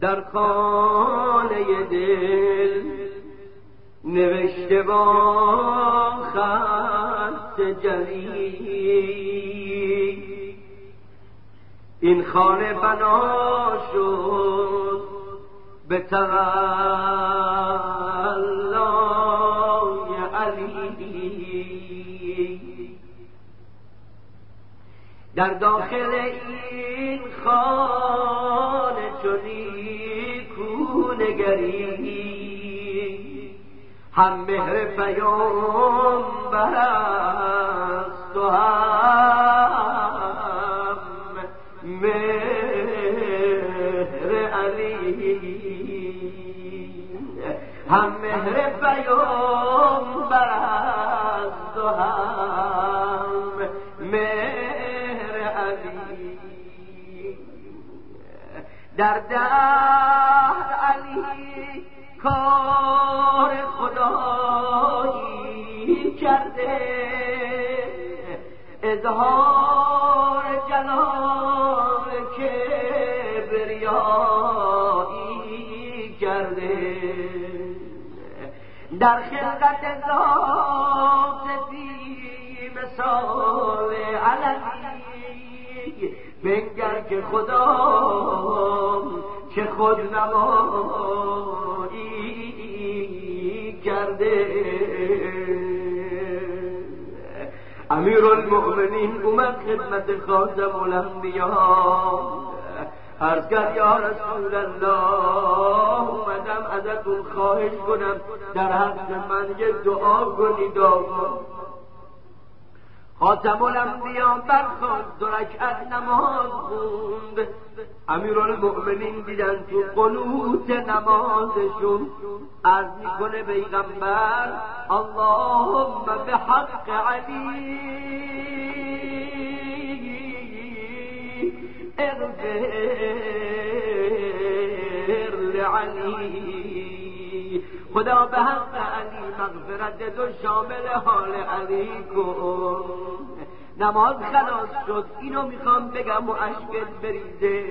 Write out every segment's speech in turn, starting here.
در خانه دل نوشته با خط جلی این خانه بنا شد به تولای علی. در داخل این خانه چنین کونگری هم مهر پیامبر است و هم مهر علی، هم مهر پیامبر است و هم مهر علی. در دهر علی کار خدایی کرده، اظهار جلال کبریایی کرده. در خلقت ذات بی مثال علوی بنگر که خدا که خود نمایی کرده. امیرالمؤمنین اومد خدمت خاتم الانبیا، عرض کرد یا رسول الله اومدم ازتون خواهش کنم در حق من یه دعا کنید. خاتم الانبیا برخاست 2 رکعت نماز خوند. امیرالمؤمنین دیدن تو قنوت نمازشون عرض میکنه پیغمبر اللهم بحق علی اغفر لعلی، خدا به حق علی مغفرت تو شامل حال علی کن. نماز خلاص شد. اینو میخوام بگم و اشکت بریزه.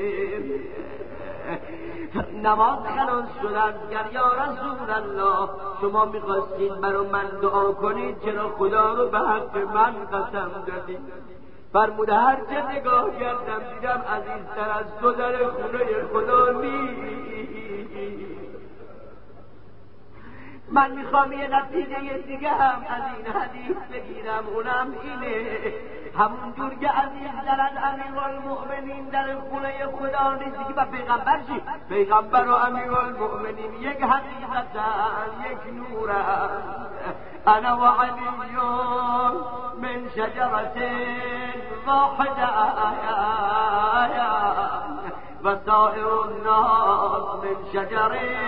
نماز خلاص شد. اگر یا رسول الله شما میخواستید برای من دعا کنید، چرا خدا رو به حق من قسم دادید؟ فرموده هر چه نگاه کردم دیدم عزیزتر از تو در خونه خدا نیست. من میخوام یه نتیجه دیگه هم از این حدیث بگیرم، اونم اینه همون جور که عزیزتر از امیرالمؤمنین در خونه خدا نیست که با پیغمبر چی؟ پیغمبر و امیرالمؤمنین یک حقیقتن، یک نورن. انا و علی من شجرة واحدة و سائر الناس من شجر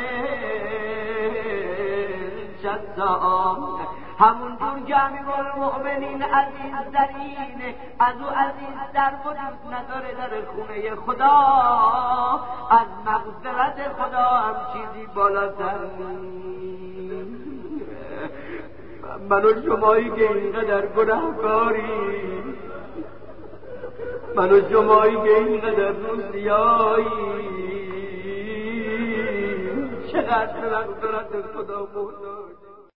شتا. همون جور که امیرالمؤمنین عزیزترین از او عزیزتر وجود نداره در خونه خدا، از مغفرت خدا هم چیزی بالاتر نیست. من و شمایی که اینقدر گناهکاری، من و شمایی که اینقدر روسیایی، چقدر مغفرت خدا محتاج.